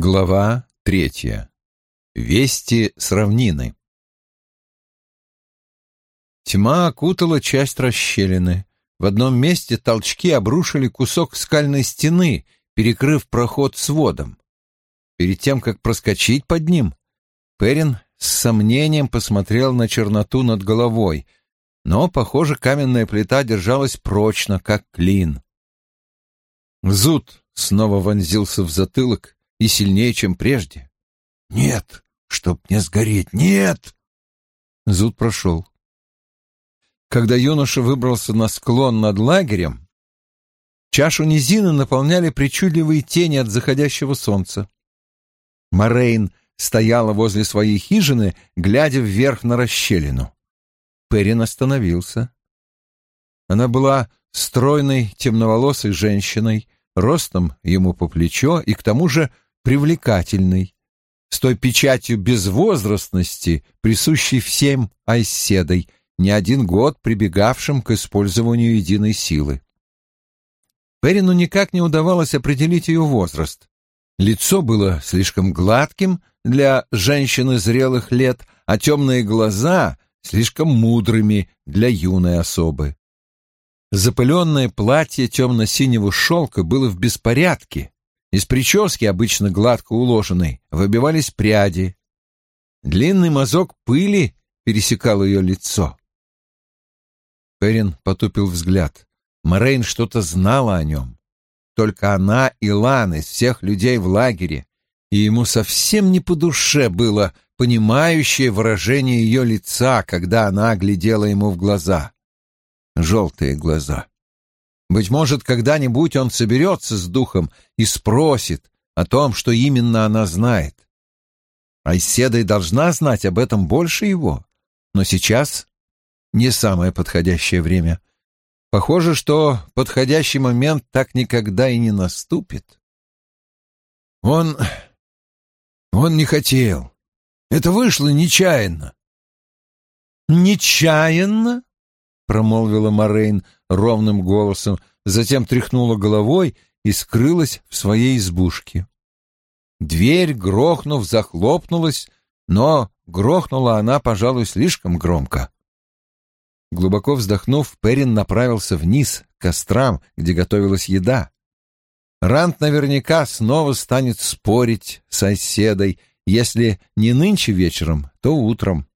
Глава 3. Вести с равнины. Тьма окутала часть расщелины. В одном месте толчки обрушили кусок скальной стены, перекрыв проход сводом. Перед тем, как проскочить под ним, Перин с сомнением посмотрел на черноту над головой, но, похоже, каменная плита держалась прочно, как клин. Зуд снова вонзился в затылок, и сильнее, чем прежде. «Нет, чтоб не сгореть, нет!» Зуд прошел. Когда юноша выбрался на склон над лагерем, чашу низины наполняли причудливые тени от заходящего солнца. Морейн стояла возле своей хижины, глядя вверх на расщелину. Перин остановился. Она была стройной, темноволосой женщиной, ростом ему по плечо и к тому же привлекательный, с той печатью безвозрастности, присущей всем айседой, не один год прибегавшим к использованию единой силы. Перину никак не удавалось определить ее возраст. Лицо было слишком гладким для женщины зрелых лет, а темные глаза слишком мудрыми для юной особы. Запыленное платье темно-синего шелка было в беспорядке. Из прически, обычно гладко уложенной, выбивались пряди. Длинный мазок пыли пересекал ее лицо. Перин потупил взгляд. Морейн что-то знала о нем. Только она и Лан из всех людей в лагере, и ему совсем не по душе было понимающее выражение ее лица, когда она глядела ему в глаза. Желтые глаза. Быть может, когда-нибудь он соберется с духом и спросит о том, что именно она знает. Айседа должна знать об этом больше его, но сейчас не самое подходящее время. Похоже, что подходящий момент так никогда и не наступит. Он не хотел. Это вышло нечаянно. «Нечаянно?» — промолвила Морейн ровным голосом, затем тряхнула головой и скрылась в своей избушке. Дверь, грохнув, захлопнулась, но грохнула она, пожалуй, слишком громко. Глубоко вздохнув, Перин направился вниз, к кострам, где готовилась еда. Ранд наверняка снова станет спорить с Айседой, если не нынче вечером, то утром.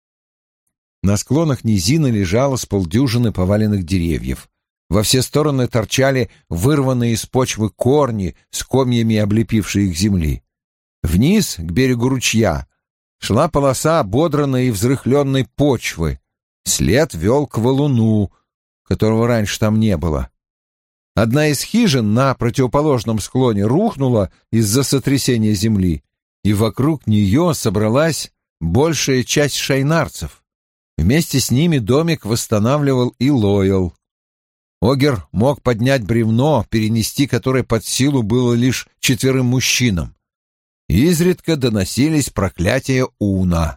На склонах низины лежало с полдюжины поваленных деревьев. Во все стороны торчали вырванные из почвы корни с комьями облепившей их земли. Вниз, к берегу ручья, шла полоса ободранной и взрыхленной почвы. След вел к валуну, которого раньше там не было. Одна из хижин на противоположном склоне рухнула из-за сотрясения земли, и вокруг нее собралась большая часть шайнарцев. Вместе с ними домик восстанавливал и Лоэл. Огер мог поднять бревно, перенести которое под силу было лишь 4 мужчинам. Изредка доносились проклятия Уна.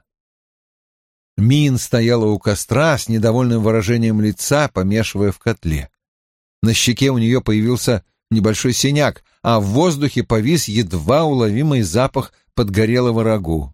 Мин стояла у костра с недовольным выражением лица, помешивая в котле. На щеке у нее появился небольшой синяк, а в воздухе повис едва уловимый запах подгорелого рагу.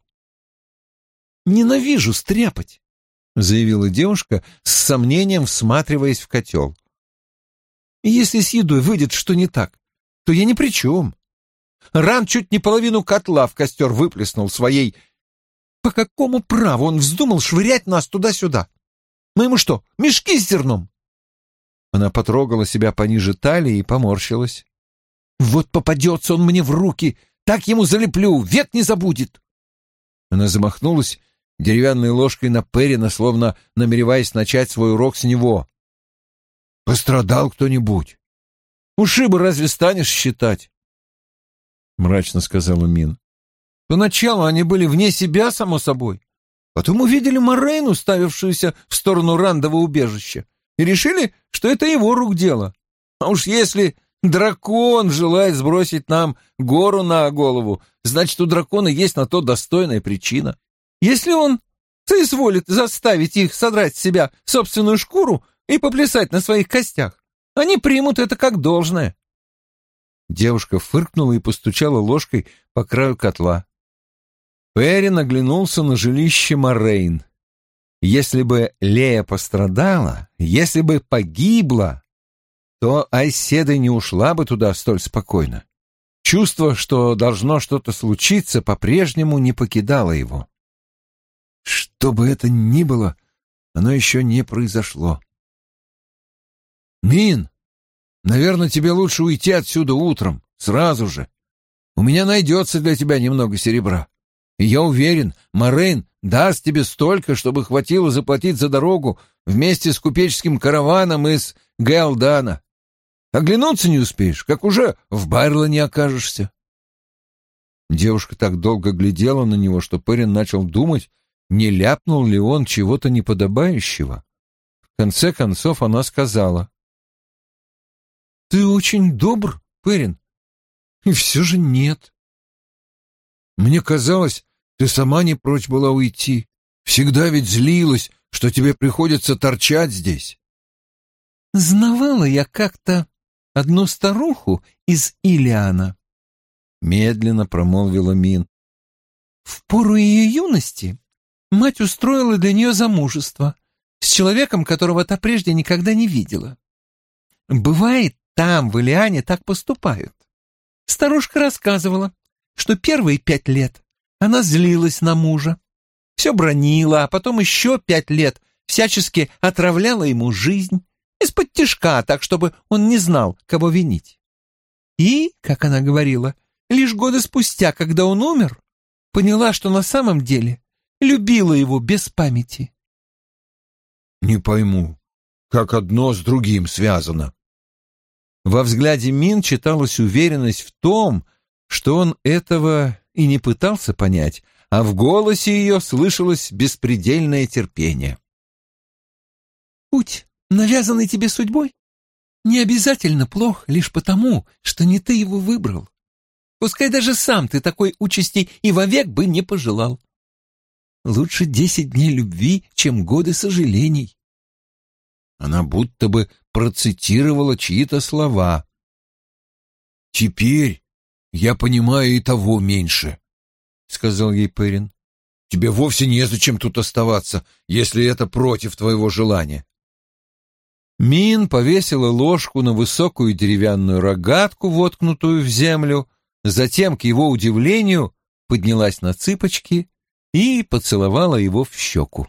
«Ненавижу стряпать», — заявила девушка, с сомнением всматриваясь в котел. «Если с едой выйдет что не так, то я ни при чем. Ран чуть не половину котла в костер выплеснул своей... По какому праву он вздумал швырять нас туда-сюда? Мы ему что, мешки с зерном?» Она потрогала себя пониже талии и поморщилась. «Вот попадется он мне в руки, так ему залеплю, век не забудет!» Она замахнулась деревянной ложкой на Перина, словно намереваясь начать свой урок с него. «Пострадал кто-нибудь?» «Ушибы разве станешь считать?» — мрачно сказала Мин. «Поначалу они были вне себя, само собой. Потом увидели Морейн, уставившуюся в сторону Рандова убежища, и решили, что это его рук дело. А уж если дракон желает сбросить нам гору на голову, значит, у дракона есть на то достойная причина. Если он соизволит заставить их содрать с себя собственную шкуру и поплясать на своих костях, они примут это как должное». Девушка фыркнула и постучала ложкой по краю котла. Перин оглянулся на жилище Морейн. Если бы Лея пострадала, если бы погибла, то Айседа не ушла бы туда столь спокойно. Чувство, что должно что-то случиться, по-прежнему не покидало его. Что бы это ни было, оно еще не произошло. «Мин, наверное, тебе лучше уйти отсюда утром, сразу же. У меня найдется для тебя немного серебра. И я уверен, Морейн даст тебе столько, чтобы хватило заплатить за дорогу вместе с купеческим караваном из Гэлдана. Оглянуться не успеешь, как уже в Байрлоне окажешься». Девушка так долго глядела на него, что Перин начал думать, не ляпнул ли он чего-то неподобающего. В конце концов она сказала: «Ты очень добр, Перин, и все же нет. Мне казалось, ты сама не прочь была уйти. Всегда ведь злилась, что тебе приходится торчать здесь». «Знавала я как-то одну старуху из Илиана», — медленно промолвила Мин. «В пору ее юности мать устроила для нее замужество с человеком, которого та прежде никогда не видела. Бывает, там, в Илиане, так поступают. Старушка рассказывала, что первые 5 лет она злилась на мужа, все бранила, а потом еще 5 лет всячески отравляла ему жизнь, из-под тишка, так, чтобы он не знал, кого винить. И, как она говорила, лишь годы спустя, когда он умер, поняла, что на самом деле любила его без памяти». «Не пойму, как одно с другим связано». Во взгляде Мин читалась уверенность в том, что он этого и не пытался понять, а в голосе ее слышалось беспредельное терпение. «Путь, навязанный тебе судьбой, не обязательно плох лишь потому, что не ты его выбрал. Пускай даже сам ты такой участи и вовек бы не пожелал. Лучше 10 дней любви, чем годы сожалений». Она будто бы процитировала чьи-то слова. «Теперь я понимаю и того меньше», — сказал ей Перин. «Тебе вовсе незачем тут оставаться, если это против твоего желания». Мин повесила ложку на высокую деревянную рогатку, воткнутую в землю, затем, к его удивлению, поднялась на цыпочки и поцеловала его в щеку.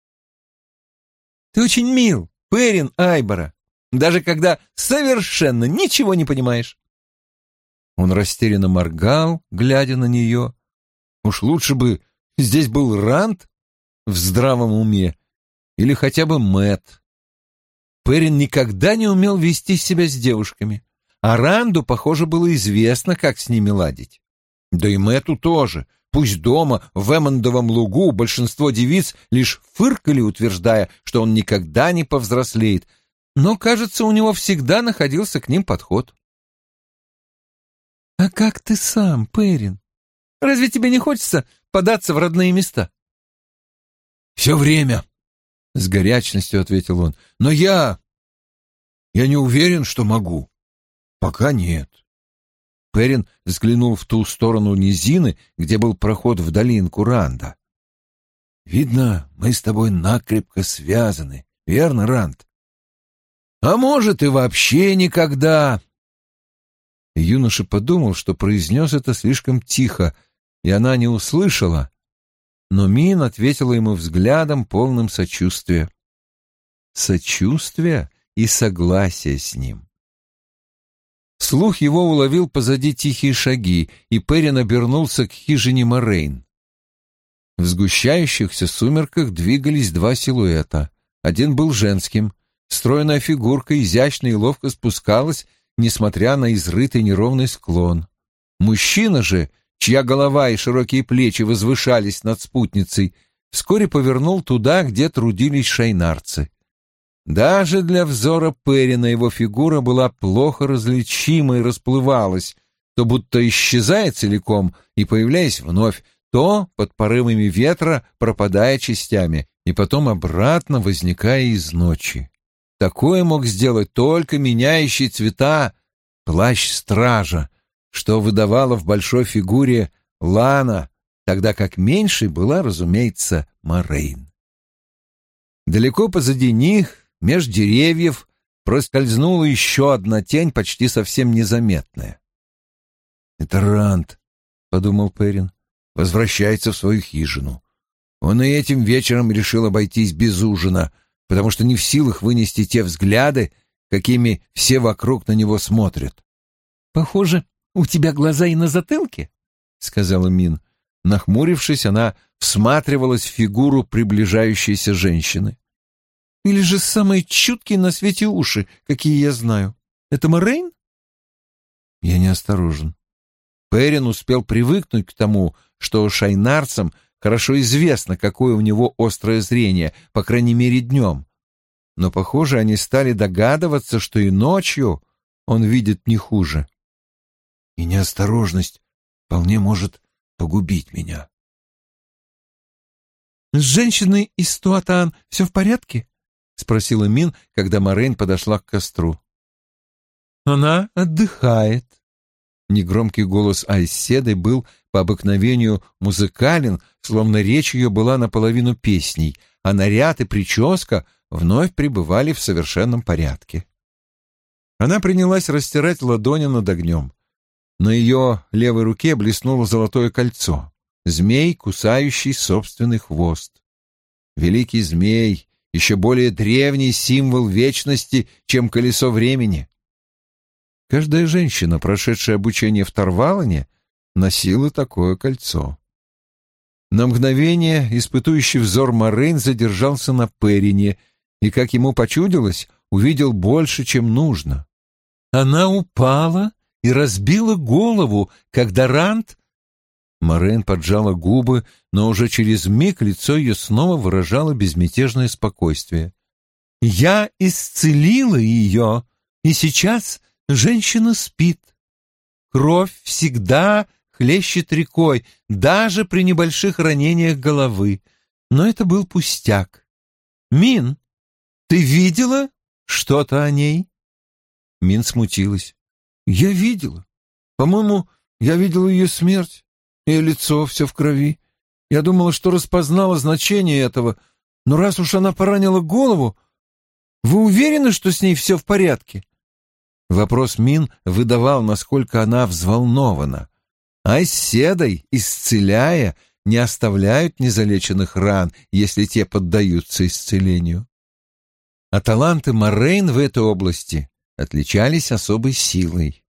«Ты очень мил, Перин Айбора, даже когда совершенно ничего не понимаешь». Он растерянно моргал, глядя на нее. Уж лучше бы здесь был Ранд в здравом уме или хотя бы Мэтт. Перин никогда не умел вести себя с девушками, а Ранду, похоже, было известно, как с ними ладить. Да и Мэтту тоже. Пусть дома, в Эммондовом лугу, большинство девиц лишь фыркали, утверждая, что он никогда не повзрослеет, но, кажется, у него всегда находился к ним подход. «А как ты сам, Перин? Разве тебе не хочется податься в родные места?» «Все время», — с горячностью ответил он, — «но я не уверен, что могу. Пока нет». Перин взглянул в ту сторону низины, где был проход в долинку Ранда. «Видно, мы с тобой накрепко связаны, верно, Ранд? А может, и вообще никогда». Юноша подумал, что произнес это слишком тихо, и она не услышала, но Мин ответила ему взглядом, полным сочувствия. Сочувствия и согласия с ним. Слух его уловил позади тихие шаги, и Перин обернулся к хижине Морейн. В сгущающихся сумерках двигались 2 силуэта. Один был женским. Стройная фигурка изящно и ловко спускалась, несмотря на изрытый неровный склон. Мужчина же, чья голова и широкие плечи возвышались над спутницей, вскоре повернул туда, где трудились шайнарцы. Даже для взора Перина его фигура была плохо различима и расплывалась, то будто исчезая целиком и появляясь вновь, то под порывами ветра пропадая частями и потом обратно возникая из ночи. Такое мог сделать только меняющий цвета плащ стража, что выдавала в большой фигуре Лана, тогда как меньшей была, разумеется, Морейн. Далеко позади них, меж деревьев, проскользнула еще одна тень, почти совсем незаметная. «Это Ранд», — подумал Перин, — «возвращается в свою хижину. Он и этим вечером решил обойтись без ужина, потому что не в силах вынести те взгляды, какими все вокруг на него смотрят». «Похоже, у тебя глаза и на затылке», — сказала Мин. Нахмурившись, она всматривалась в фигуру приближающейся женщины. «Или же самые чуткие на свете уши, какие я знаю. Это Морейн?» Я неосторожен. Перин успел привыкнуть к тому, что шайнарцам хорошо известно, какое у него острое зрение, по крайней мере днем. Но, похоже, они стали догадываться, что и ночью он видит не хуже. И неосторожность вполне может погубить меня. «С женщиной из Туатаан все в порядке?» — спросила Мин, когда Морейн подошла к костру. «Она отдыхает». Негромкий голос Айседы был по обыкновению музыкален, словно речь ее была наполовину песней, а наряд и прическа вновь пребывали в совершенном порядке. Она принялась растирать ладони над огнем. На ее левой руке блеснуло золотое кольцо, змей, кусающий собственный хвост. Великий змей, еще более древний символ вечности, чем колесо времени. Каждая женщина, прошедшая обучение в Тарвалоне, носила такое кольцо. На мгновение испытующий взор Морейн задержался на Перине и, как ему почудилось, увидел больше, чем нужно. Она упала и разбила голову, когда Ранд... Морейн поджала губы, но уже через миг лицо ее снова выражало безмятежное спокойствие. «Я исцелила ее, и сейчас женщина спит. Кровь всегда хлещет рекой, даже при небольших ранениях головы. Но это был пустяк. Мин, ты видела что-то о ней?» Мин смутилась. «Я видела. По-моему, я видела ее смерть. Ее лицо все в крови. Я думала, что распознала значение этого, но раз уж она поранила голову, вы уверены, что с ней все в порядке?» Вопрос Мин выдавал, насколько она взволнована. А с седой, исцеляя, не оставляют незалеченных ран, если те поддаются исцелению. А таланты Морейн в этой области отличались особой силой.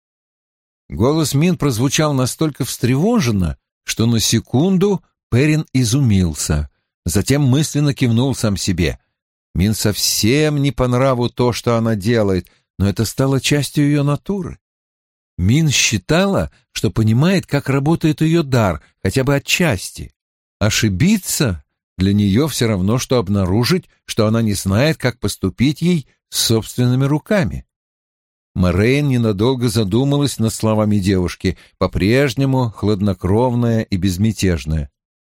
Голос Мин прозвучал настолько встревоженно, что на секунду Перин изумился, затем мысленно кивнул сам себе. Мин совсем не по нраву то, что она делает, но это стало частью ее натуры. Мин считала, что понимает, как работает ее дар, хотя бы отчасти. Ошибиться для нее все равно, что обнаружить, что она не знает, как поступить ей собственными руками. Морейн ненадолго задумалась над словами девушки, по-прежнему хладнокровная и безмятежная.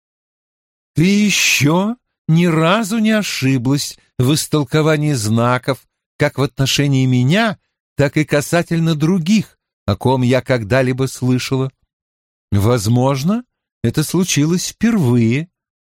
«Ты еще ни разу не ошиблась в истолковании знаков, как в отношении меня, так и касательно других, о ком я когда-либо слышала. Возможно, это случилось впервые».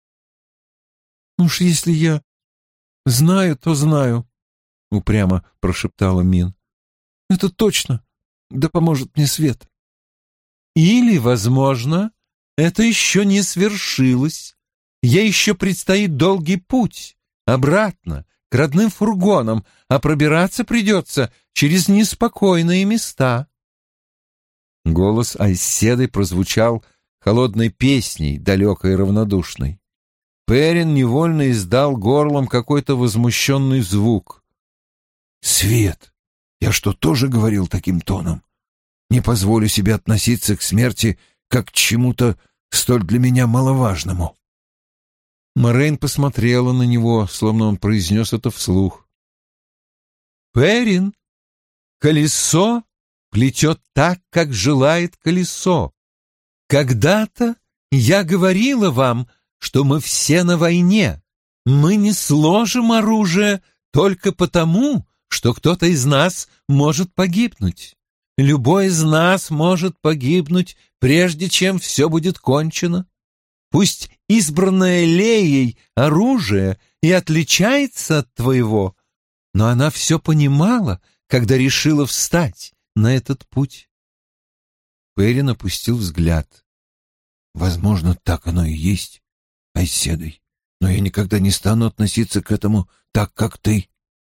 «Уж если я знаю, то знаю», — упрямо прошептала Мин. «Это точно. Да поможет мне свет». «Или, возможно, это еще не свершилось. Ей еще предстоит долгий путь обратно к родным фургонам, а пробираться придется через неспокойные места». Голос Айседы прозвучал холодной песней, далекой и равнодушной. Перин невольно издал горлом какой-то возмущенный звук. «Свет! Я что, тоже говорил таким тоном? Не позволю себе относиться к смерти как к чему-то столь для меня маловажному». Морейн посмотрела на него, словно он произнес это вслух. «Перин, колесо плетет так, как желает колесо. Когда-то я говорила вам, что мы все на войне. Мы не сложим оружие только потому, что кто-то из нас может погибнуть. Любой из нас может погибнуть, прежде чем все будет кончено. Пусть избранное Леей оружие и отличается от твоего, но она все понимала, когда решила встать на этот путь. Перин опустил взгляд. Возможно, так оно и есть, Айседой, но я никогда не стану относиться к этому так, как ты.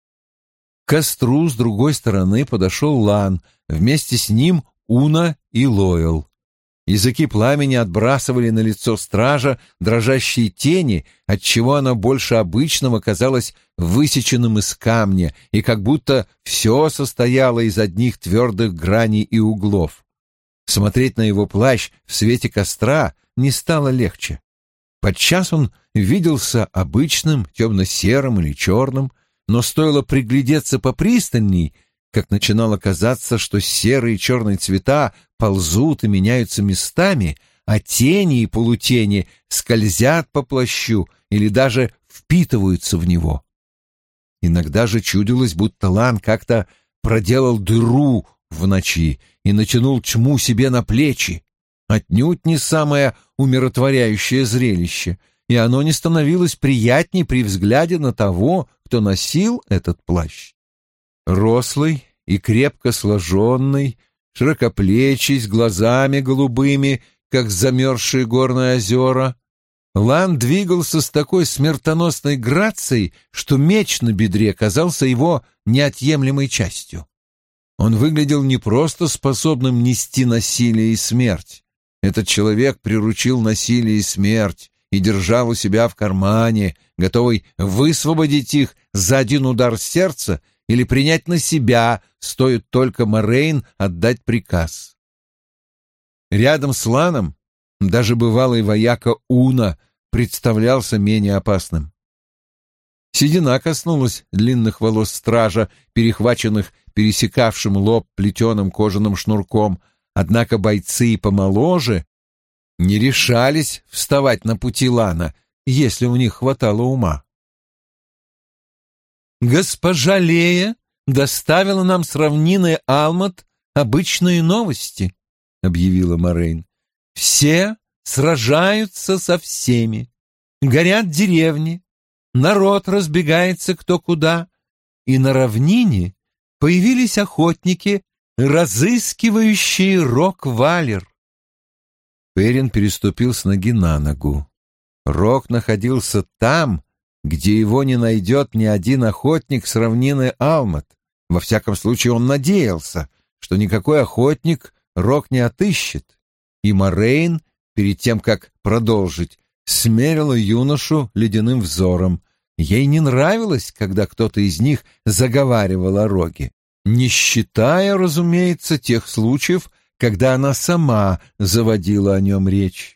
К костру с другой стороны подошел Лан, вместе с ним Уна и Лоэл. Языки пламени отбрасывали на лицо стража дрожащие тени, отчего оно больше обычного казалось высеченным из камня, и как будто все состояло из одних твердых граней и углов. Смотреть на его плащ в свете костра не стало легче. Подчас он виделся обычным, темно-серым или черным, но стоило приглядеться попристальней, как начинало казаться, что серые и черные цвета ползут и меняются местами, а тени и полутени скользят по плащу или даже впитываются в него. Иногда же чудилось, будто Лан как-то проделал дыру в ночи и натянул чму себе на плечи. Отнюдь не самое умиротворяющее зрелище, и оно не становилось приятней при взгляде на того, кто носил этот плащ. Рослый и крепко сложенный, широкоплечий, с глазами голубыми, как замерзшие горные озера, Лан двигался с такой смертоносной грацией, что меч на бедре казался его неотъемлемой частью. Он выглядел не просто способным нести насилие и смерть. Этот человек приручил насилие и смерть и держал у себя в кармане, готовый высвободить их за один удар сердца или принять на себя, стоит только Морейн отдать приказ. Рядом с Ланом даже бывалый вояка Уна представлялся менее опасным. Седина коснулась длинных волос стража, перехваченных пересекавшим лоб плетеным кожаным шнурком, однако бойцы и помоложе не решались вставать на пути Лана, если у них хватало ума. «Госпожа Лея доставила нам с равнины Алмат обычные новости», — объявила Морейн. «Все сражаются со всеми. Горят деревни, народ разбегается кто куда, и на равнине появились охотники, разыскивающие Рок-Валер». Перин переступил с ноги на ногу. Рок находился там, где его не найдет ни один охотник с равнины Алмат. Во всяком случае, он надеялся, что никакой охотник Рок не отыщет. И Морейн, перед тем, как продолжить, смерила юношу ледяным взором. Ей не нравилось, когда кто-то из них заговаривал о Роге, не считая, разумеется, тех случаев, когда она сама заводила о нем речь.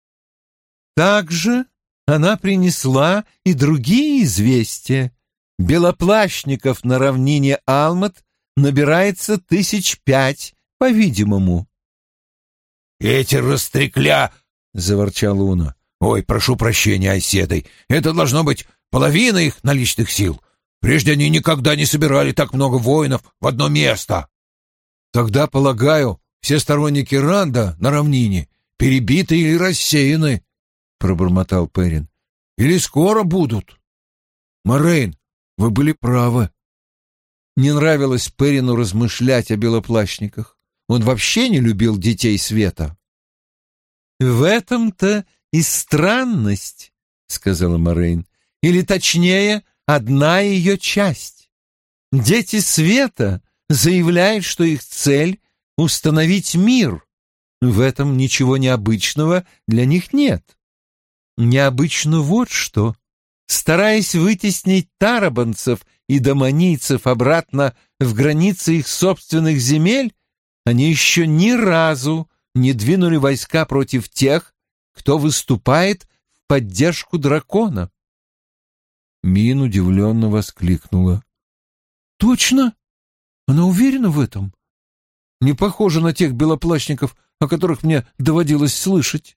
Также она принесла и другие известия. Белоплащников на равнине Алмат набирается 5,000, по-видимому. «Эти растрекля!» — заворчал Уна. «Ой, прошу прощения, Айседой, это должно быть половина их наличных сил. Прежде они никогда не собирали так много воинов в одно место». «Тогда, полагаю, все сторонники Ранда на равнине перебиты или рассеяны», — пробормотал Перин. «Или скоро будут». «Морейн, вы были правы». Не нравилось Перину размышлять о белоплащниках. Он вообще не любил детей света. «В этом-то и странность», — сказала Морейн, — «или, точнее, одна ее часть. Дети света заявляют, что их цель — установить мир. В этом ничего необычного для них нет. Необычно вот что. Стараясь вытеснить тарабанцев и домонийцев обратно в границы их собственных земель, они еще ни разу не двинули войска против тех, кто выступает в поддержку дракона». Мин удивленно воскликнула. «Точно? Она уверена в этом? Не похоже на тех белоплащников, о которых мне доводилось слышать».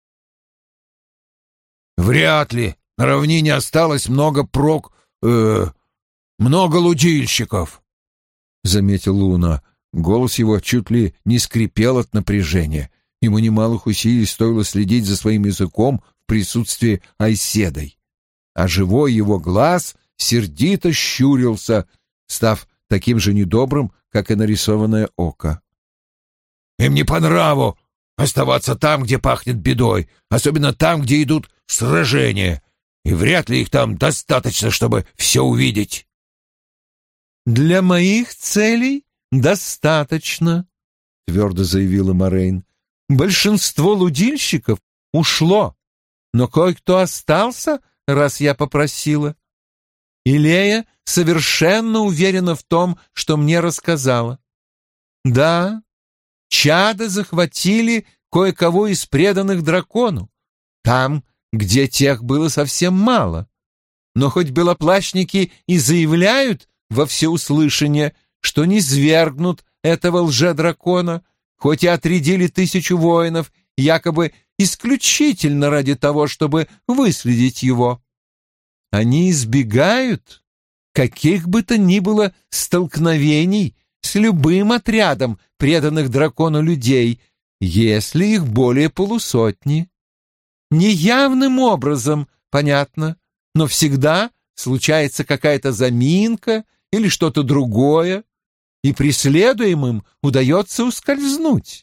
«Вряд ли. На равнине осталось много лудильщиков», — заметил Луна. Голос его чуть ли не скрипел от напряжения. Ему немалых усилий стоило следить за своим языком в присутствии Айседой. А живой его глаз сердито щурился, став таким же недобрым, как и нарисованное око. «Им не по нраву оставаться там, где пахнет бедой, особенно там, где идут сражения, и вряд ли их там достаточно, чтобы все увидеть». «Для моих целей достаточно», — твердо заявила Морейн. «Большинство лудильщиков ушло, но кое-кто остался, раз я попросила. Илея совершенно уверена в том, что мне рассказала. Да, чады захватили кое-кого из преданных дракону, там, где тех было совсем мало. Но хоть белоплащники и заявляют во всеуслышание, что не свергнут этого лже-дракона, хоть и отрядили 1000 воинов, якобы исключительно ради того, чтобы выследить его. Они избегают каких бы то ни было столкновений с любым отрядом преданных дракону людей, если их более полусотни. Неявным образом, понятно, но всегда случается какая-то заминка или что-то другое, и преследуемым удается ускользнуть.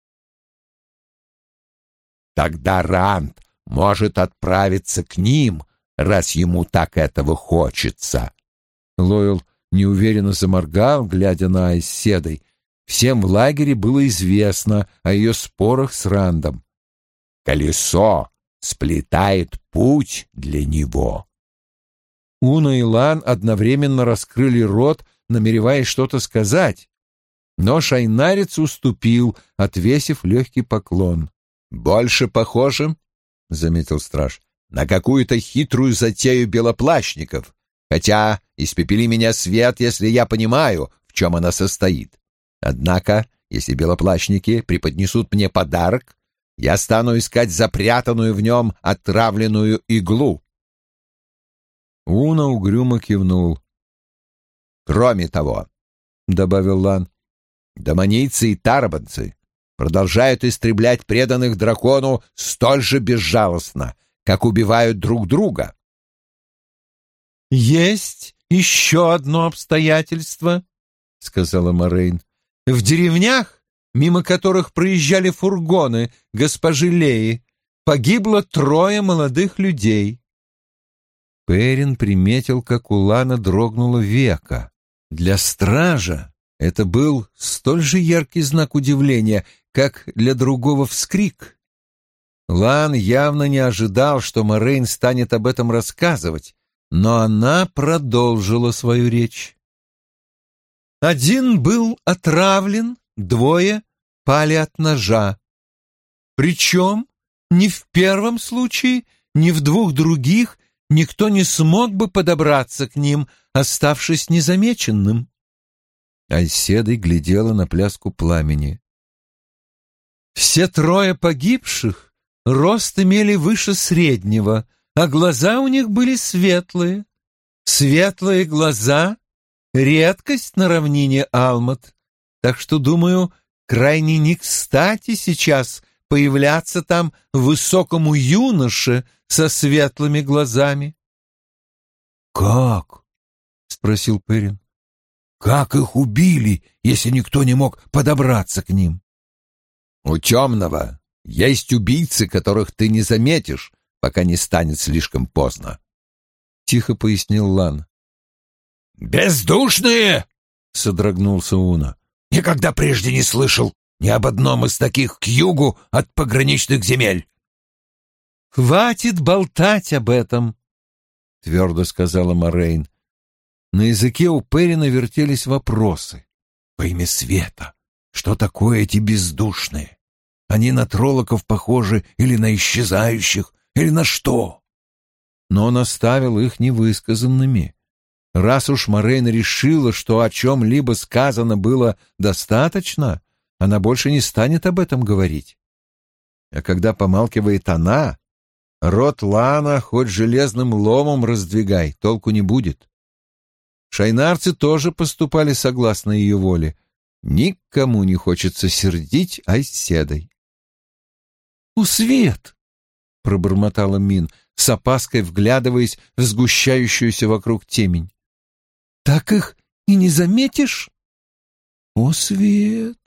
Тогда Ранд может отправиться к ним, раз ему так этого хочется. Лойл неуверенно заморгал, глядя на Айседой. Всем в лагере было известно о ее спорах с Рандом. Колесо сплетает путь для него. Уна и Лан одновременно раскрыли рот, намереваясь что-то сказать, но шайнарец уступил, отвесив легкий поклон. «Больше похоже, — заметил страж, — на какую-то хитрую затею белоплащников, хотя испепели меня свет, если я понимаю, в чем она состоит. Однако, если белоплащники преподнесут мне подарок, я стану искать запрятанную в нем отравленную иглу». Уна угрюмо кивнул. «Кроме того, — добавил Лан, — домонийцы и тарабанцы продолжают истреблять преданных дракону столь же безжалостно, как убивают друг друга». «Есть еще одно обстоятельство», — сказала Морейн. «В деревнях, мимо которых проезжали фургоны госпожи Леи, погибло 3 молодых людей». Перин приметил, как у Лана дрогнуло веко. Для стража это был столь же яркий знак удивления, как для другого вскрик. Лан явно не ожидал, что Морейн станет об этом рассказывать, но она продолжила свою речь. «Один был отравлен, 2 пали от ножа. Причем ни в первом случае, ни в 2 других никто не смог бы подобраться к ним, оставшись незамеченным». Айседа глядела на пляску пламени. «Все 3 погибших рост имели выше среднего, а глаза у них были светлые. Светлые глаза — редкость на равнине Алмат, так что, думаю, крайне не кстати сейчас появляться там высокому юноше со светлыми глазами». «Как?» — спросил Перин. «Как их убили, если никто не мог подобраться к ним?» «У темного есть убийцы, которых ты не заметишь, пока не станет слишком поздно», — тихо пояснил Лан. «Бездушные!» — содрогнулся Уна. «Никогда прежде не слышал ни об одном из таких к югу от пограничных земель». «Хватит болтать об этом», — твердо сказала Морейн. На языке у Перина вертелись вопросы. «Во имя света, что такое эти бездушные? Они на троллоков похожи или на исчезающих, или на что?» Но он оставил их невысказанными. Раз уж Морейн решила, что о чем-либо сказано было достаточно, она больше не станет об этом говорить. А когда помалкивает она, рот Лана хоть железным ломом раздвигай, толку не будет. Шайнарцы тоже поступали согласно ее воле. Никому не хочется сердить Айседой. «О, Свет!» — пробормотала Мин, с опаской вглядываясь в сгущающуюся вокруг темень. «Так их и не заметишь? О, Свет!»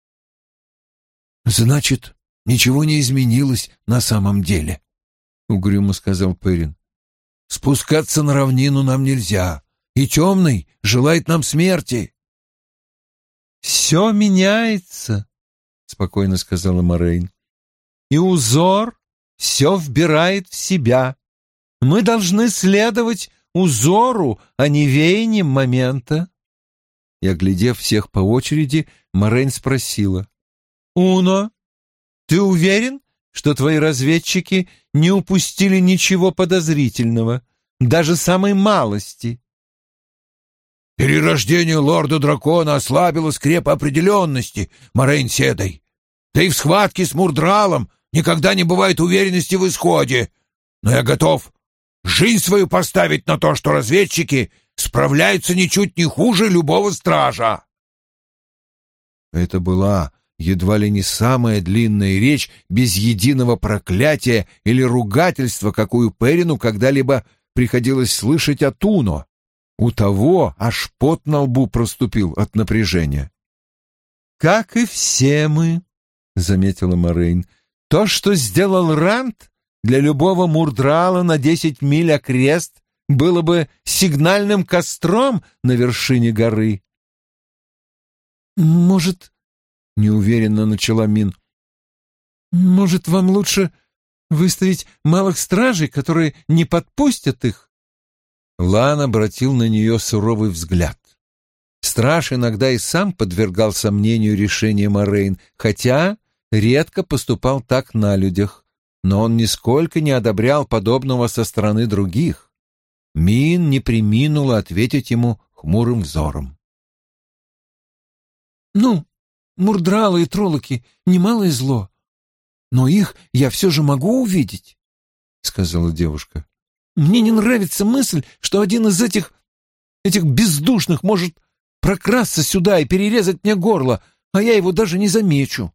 «Значит, ничего не изменилось на самом деле», — угрюмо сказал Перин. «Спускаться на равнину нам нельзя, и Темный желает нам смерти». «Все меняется», — спокойно сказала Морейн. «И узор все вбирает в себя. Мы должны следовать узору, а не веянием момента». И, оглядев всех по очереди, Морейн спросила: «Уно, ты уверен, что твои разведчики не упустили ничего подозрительного, даже самой малости?» «Перерождение лорда-дракона ослабило скреп определенности, Морейн Седой. Да и в схватке с Мурдралом никогда не бывает уверенности в исходе. Но я готов жизнь свою поставить на то, что разведчики справляются ничуть не хуже любого стража». Это была едва ли не самая длинная речь без единого проклятия или ругательства, какую Перину когда-либо приходилось слышать от Уно. У того аж пот на лбу проступил от напряжения. «Как и все мы», — заметила Морейн, — «то, что сделал Ранд, для любого Мурдрала на 10 миль окрест было бы сигнальным костром на вершине горы». «Может, — неуверенно начала Мин, — может, вам лучше выставить малых стражей, которые не подпустят их?» Лан обратил на нее суровый взгляд. Страж иногда и сам подвергал сомнению решение Морейн, хотя редко поступал так на людях, но он нисколько не одобрял подобного со стороны других. Мин не преминула ответить ему хмурым взором. «Ну, мурдралы и троллоки — немалое зло, но их я все же могу увидеть», — сказала девушка. «Мне не нравится мысль, что один из этих бездушных может прокрасться сюда и перерезать мне горло, а я его даже не замечу».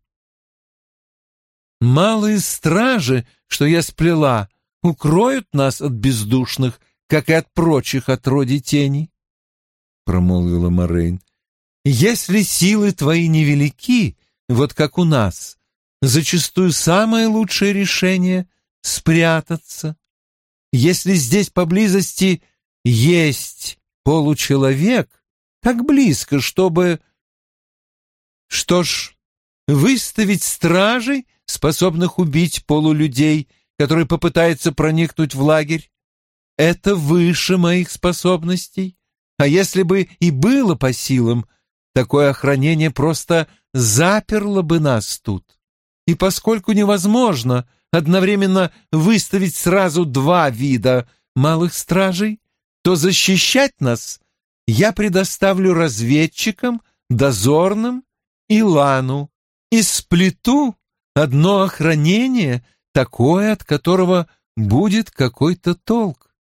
«Малые стражи, что я сплела, укроют нас от бездушных, как и от прочих отродий тени», — промолвила Морейн. «Если силы твои невелики, вот как у нас, зачастую самое лучшее решение — спрятаться. Если здесь поблизости есть получеловек, так близко, чтобы... Что ж, выставить стражей, способных убить полулюдей, которые попытаются проникнуть в лагерь, это выше моих способностей. А если бы и было по силам, такое охранение просто заперло бы нас тут. И поскольку невозможно одновременно выставить сразу 2 вида малых стражей, то защищать нас я предоставлю разведчикам, дозорным и Лану, и сплету одно охранение, такое, от которого будет какой-то толк.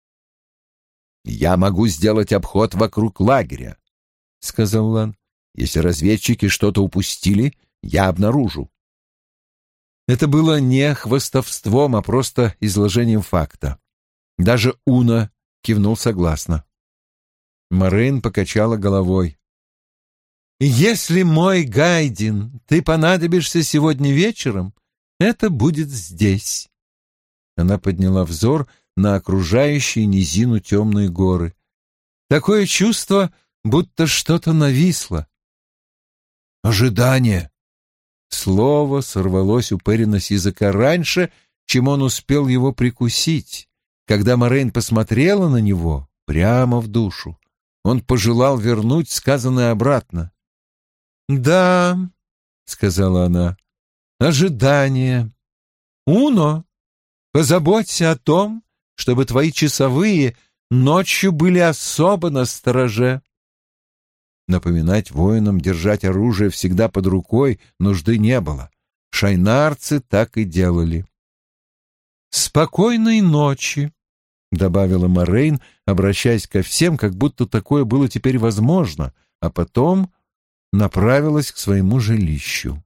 «Я могу сделать обход вокруг лагеря», — сказал Лан. «Если разведчики что-то упустили, я обнаружу». Это было не хвастовством, а просто изложением факта. Даже Уна кивнул согласно. Морейн покачала головой. «Если, мой Гайдин, ты понадобишься сегодня вечером, это будет здесь». Она подняла взор на окружающие низину темные горы. «Такое чувство, будто что-то нависло». «Ожидание». Слово сорвалось у Перина с языка раньше, чем он успел его прикусить. Когда Морейн посмотрела на него прямо в душу, он пожелал вернуть сказанное обратно. «Да», — сказала она, — «ожидание. Уно, позаботься о том, чтобы твои часовые ночью были особо настороже». Напоминать воинам держать оружие всегда под рукой нужды не было. Шайнарцы так и делали. «Спокойной ночи», — добавила Морейн, обращаясь ко всем, как будто такое было теперь возможно, а потом направилась к своему жилищу.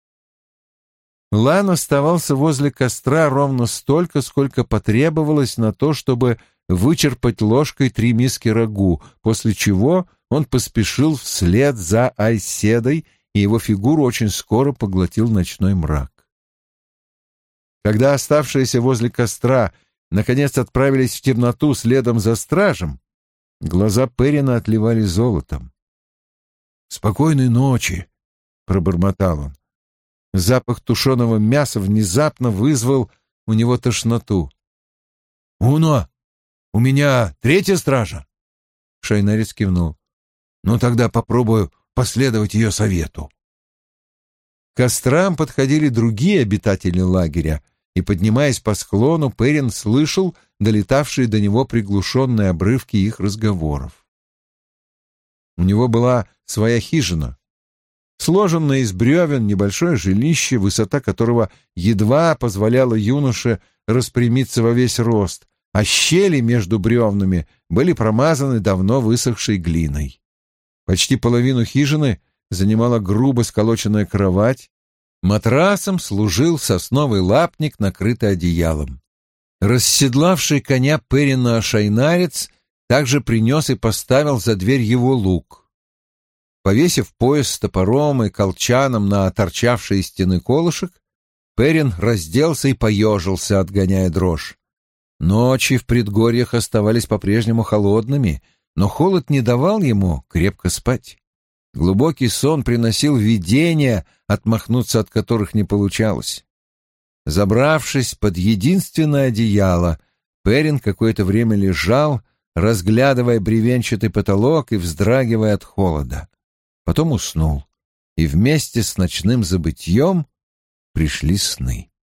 Лан оставался возле костра ровно столько, сколько потребовалось на то, чтобы вычерпать ложкой 3 миски рагу, после чего он поспешил вслед за Айседой, и его фигуру очень скоро поглотил ночной мрак. Когда оставшиеся возле костра наконец отправились в темноту следом за стражем, глаза Перрина отливали золотом. «Спокойной ночи», — пробормотал он. Запах тушеного мяса внезапно вызвал у него тошноту. «Уно, у меня 3-я стража?» Шайнарец кивнул. «Ну тогда попробую последовать ее совету». К кострам подходили другие обитатели лагеря, и, поднимаясь по склону, Перрин слышал долетавшие до него приглушенные обрывки их разговоров. У него была своя хижина, сложенное из бревен небольшое жилище, высота которого едва позволяла юноше распрямиться во весь рост, а щели между бревнами были промазаны давно высохшей глиной. Почти половину хижины занимала грубо сколоченная кровать, матрасом служил сосновый лапник, накрытый одеялом. Расседлавший коня Перрина шайнарец также принес и поставил за дверь его лук. Повесив пояс с топором и колчаном на торчавший из стены колышек, Перрин разделся и поежился, отгоняя дрожь. Ночи в предгорьях оставались по-прежнему холодными, но холод не давал ему крепко спать. Глубокий сон приносил видения, отмахнуться от которых не получалось. Забравшись под единственное одеяло, Перрин какое-то время лежал, разглядывая бревенчатый потолок и вздрагивая от холода. Потом уснул, и вместе с ночным забытьем пришли сны.